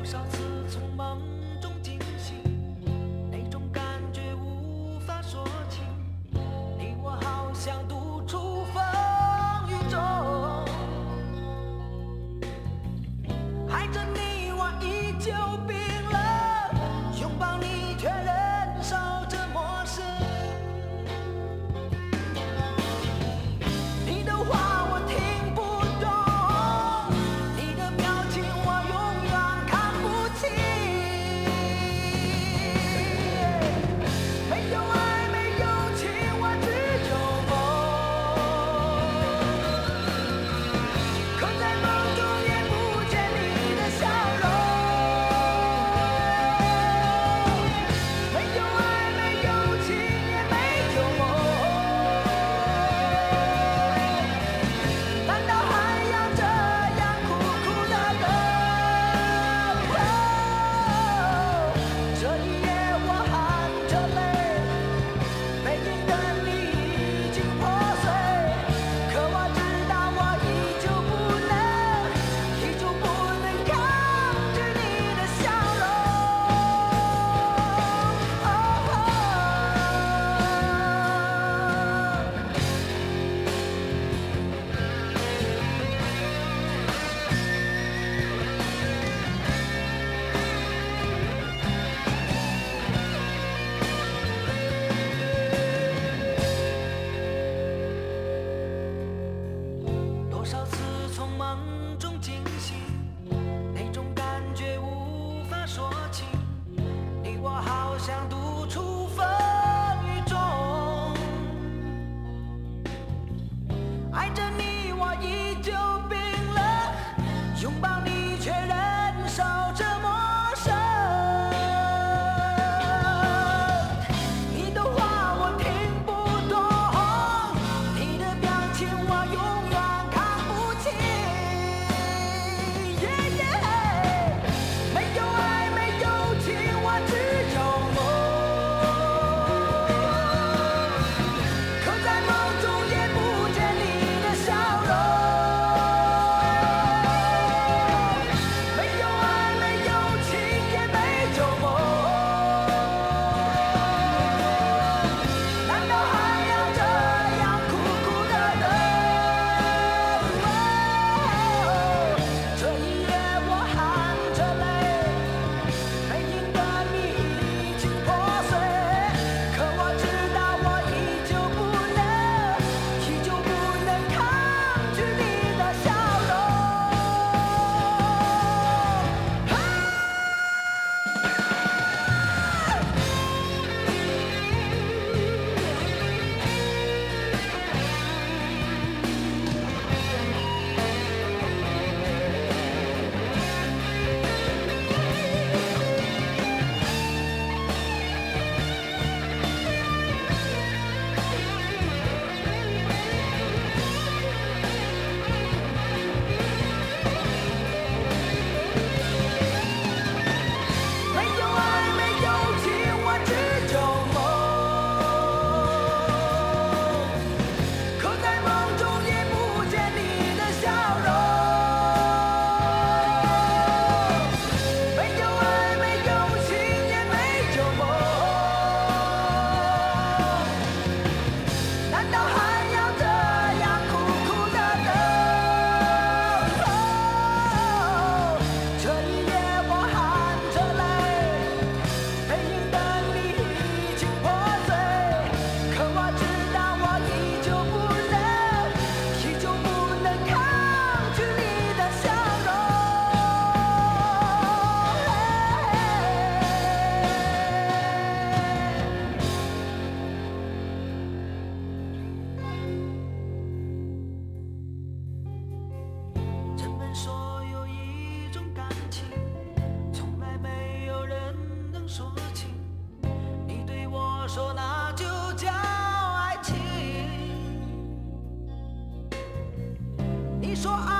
少次从梦中惊醒，那种感觉无法说清。你我好像独处风雨中，爱着你我依旧冰冷，拥抱你却忍受着陌生。你的话我听不懂，你的表情我永远看不清。没有爱，没有情，我只有梦。可在梦中也不见你的笑容。没有爱，没有情，也没有梦。难道还要这样苦苦的等？这一夜我含着泪，背影的你已经破碎，可我知道我依旧不能抗拒你的笑容。多少次从梦中惊醒，那种感觉无法说清。你我好像独处风雨中，爱着你我依旧冰冷，拥抱你却忍受着陌生。你的话我听不懂，你的表情我永远看不清。没有爱，没有情，我只有梦。可在梦中也不见你的笑容。没有爱，没有情，也没有梦。难道还要这样苦苦的等？这一夜我含着泪，背影的你已经破碎，可我知道我依旧不能抗拒你的笑容。没有爱，没有情，我只有梦。可在梦中也不见你的笑容。没有爱，没有情，也没有梦。难道还要这样苦苦的等？这一夜我含着泪，背影的你已经破碎，可我知道我依旧不能抗拒你的笑容。人们说有一种感情，从来没有人能说清。你对我说那就叫爱情。你说爱